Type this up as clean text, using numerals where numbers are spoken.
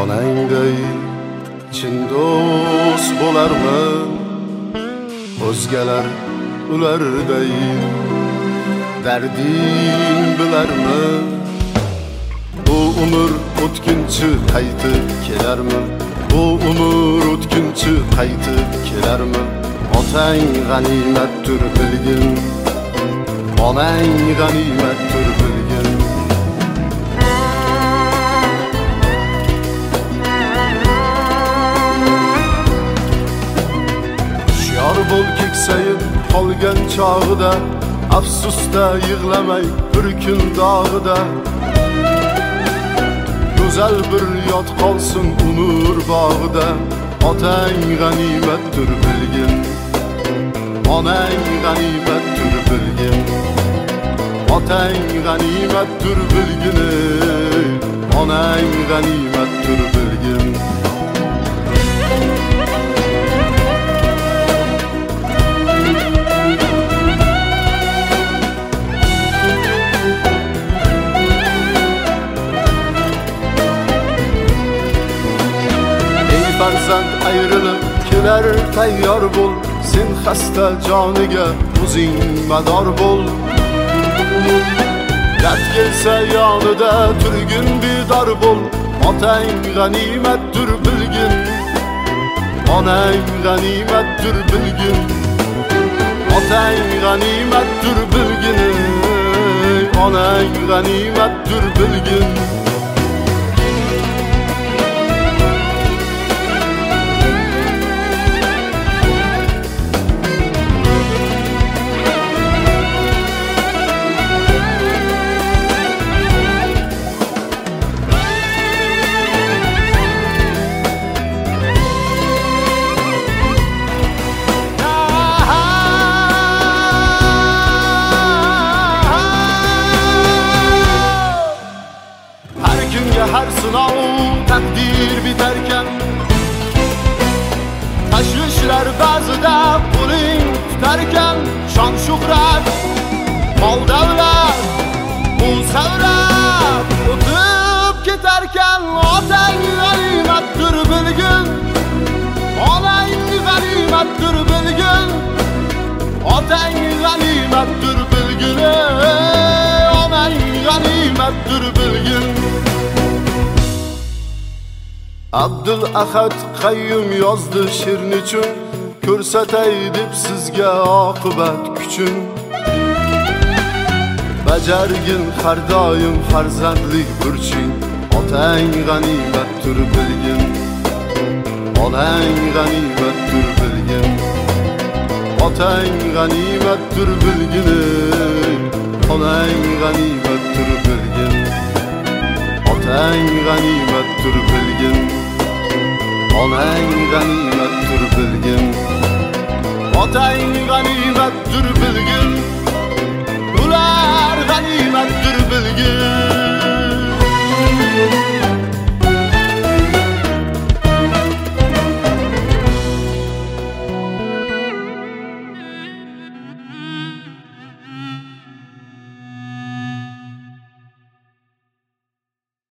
onangday chin do'st bo'larman, o'zgalar ularday darding bilarman. Bu umr o'tkinchi qaytib kelarmi? Bu umr o'tkinchi qaytib kelarmi? Otang g'animatdir bilgin, onang g'animatdir bilgin. Hushyor bo'l keksayib qolgan chog'ida, afsusda yig'lamay bir kun dog'ida. Go'zal bir yod qolsin umr bog'ida. Otang g'animatdir bilgin, onang g'animatdir bilgin. Otang g'animatdir bilgin, onang g'animatdir bilgin. Farzand ayrılıp keler tayyor bol, sen hasta joniga o'zing mador bol. Dard kelsa yonida turgin bedor bol. Otang g'animatdir bilgin, onang g'animatdir bilgin. Otang g'animatdir bilgin, onang g'animatdir bilgin. Her sınav takdir biterken, tashvishlar ba'zida puling tutarkan, shon shuhrat mol davlat bu savrab o'tib ketarkan. Otang g'animatdir bilgin, onang g'animatdir bilgin. Otang g'animatdir bilgin, onang g'animatdir bilgin. Abdul Ahad Qayyum yozdi she'rin uchun, ko'rsatay deb sizga oqibat kuchun. Bajargin har doim farzandlik burching. Otang g'animatdir bilgin, onang g'animatdir bilgin. Otang g'animatdir bilgin, onang g'animatdir bilgin. Otang g'animatdir bilgin, onang g'animatdir bilgin. Otang g'animatdir bilgin.